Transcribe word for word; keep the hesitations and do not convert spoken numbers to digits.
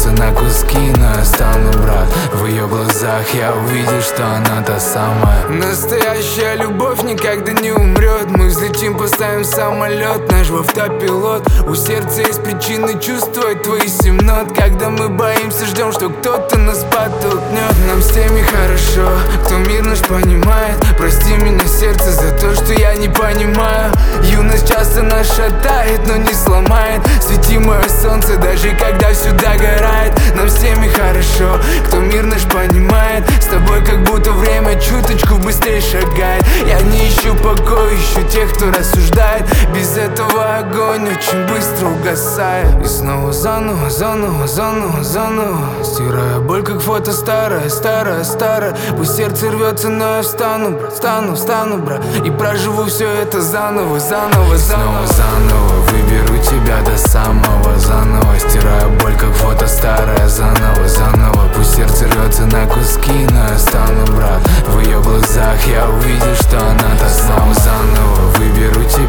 рвется на куски, но я стану, брат. В ее глазах я увидел, что она та самая. Настоящая любовь никогда не умрет. Мы взлетим, поставим самолет, наш в автопилот. У сердца есть причины чувствовать твои семь нот. Когда мы боимся, ждем, что кто-то нас подтолкнет. Нам с теми хорошо, кто мир наш понимает. Прости меня, сердце, за то, что я не понимаю. Юность часто нас шатает, но не сломает. Свети мое солнце, даже когда все догорает. Нам с теми хорошо, кто мир наш понимает. С тобой как будто время чуточку быстрее шагает. Я не ищу покоя, ищу тех, кто рассуждает. Без этого огонь очень быстро угасает. И снова заново, заново, заново, заново стирая боль, как фото старое, старое, старое. Пусть сердце рвется, но я встану, брат, встану, встану, брат. И проживу все это заново, заново, заново, заново. Выберу тебя до самого заново, стирая боль, как фото старое, заново, заново. Пусть сердце рвется на куски, но я стану, брат. В ее глазах я увидел, что она та снова заново. Выберу тебя